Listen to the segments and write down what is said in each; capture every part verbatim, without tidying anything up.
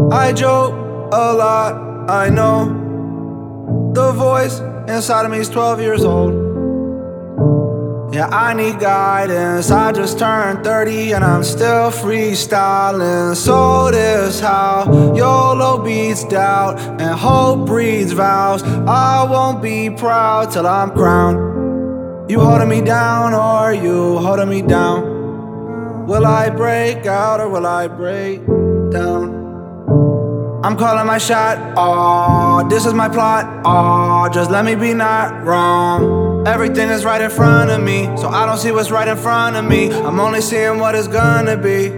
I joke a lot, I know. The voice inside of me is twelve years old. Yeah, I need guidance. I just turned thirty and I'm still freestyling. So this how YOLO beats doubt and hope breeds vows. I won't be proud till I'm crowned. You holding me down or you holding me down? Will I break out or will I break down? I'm calling my shot, oh, this is my plot, oh, just let me be not wrong. Everything is right in front of me, so I don't see what's right in front of me. I'm only seeing what it's gonna be.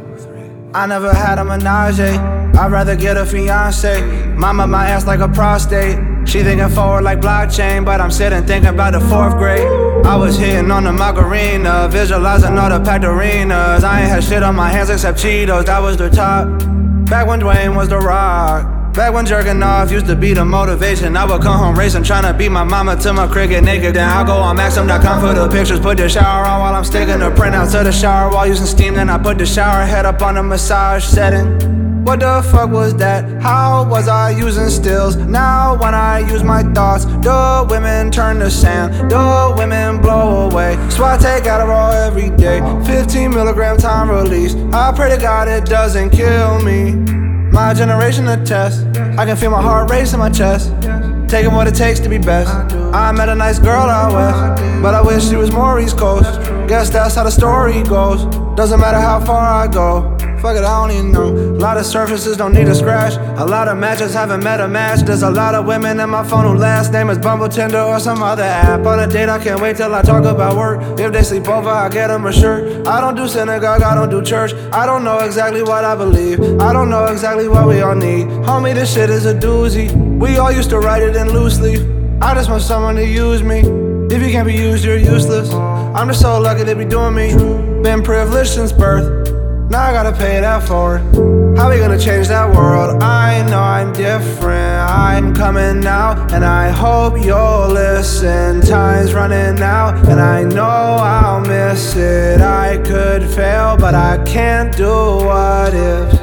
I never had a menage, I'd rather get a fiance. Mama my ass like a prostate, she thinking forward like blockchain, but I'm sitting thinking about the fourth grade. I was hitting on the Macarena, visualizing all the packed arenas. I ain't had shit on my hands except Cheetos, that was the top. Back when Dwayne was the rock. Back when jerking off used to be the motivation. I would come home racing, trying to beat my mama to my cricket naked. Then I'll go on Maxim dot com for the pictures. Put the shower on while I'm sticking the printouts to the shower while using steam. Then I put the shower head up on the massage setting. What the fuck was that? How was I using stills? Now when I use my thoughts, the women turn to sand, the women blow away. So I take Adderall every day, fifteen milligram time release. I pray to God it doesn't kill me. My generation attests, I can feel my heart race in my chest, taking what it takes to be best. I met a nice girl out west, but I wish she was more East Coast. Guess that's how the story goes. Doesn't matter how far I go. Fuck it, I don't even know. A lot of surfaces don't need a scratch. A lot of matches haven't met a match. There's a lot of women in my phone who last name is Bumble, Tinder, or some other app. On a date, I can't wait till I talk about work. If they sleep over, I get them a shirt. I don't do synagogue, I don't do church. I don't know exactly what I believe. I don't know exactly what we all need. Homie, this shit is a doozy. We all used to write it in loose leaf. I just want someone to use me. If you can't be used, you're useless. I'm just so lucky to be doing me. Been privileged since birth. Now I gotta pay that forward. How we gonna change that world? I know I'm different. I'm coming out, and I hope you'll listen. Time's running out, and I know I'll miss it. I could fail, but I can't do what ifs.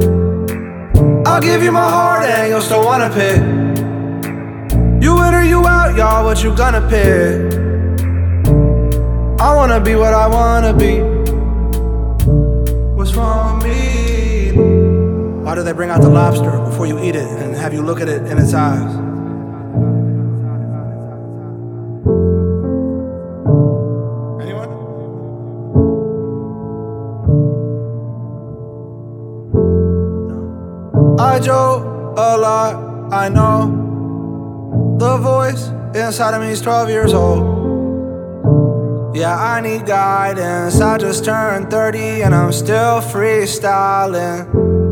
I'll give you my heart, and you'll still wanna pick. You in or you out, y'all, what you gonna pick? I wanna be what I wanna be. What's wrong with me? Why do they bring out the lobster before you eat it and have you look at it in its eyes? Anyone? No. I joke a lot, I know. The voice inside of me is twelve years old. Yeah, I need guidance. I just turned thirty and I'm still freestyling.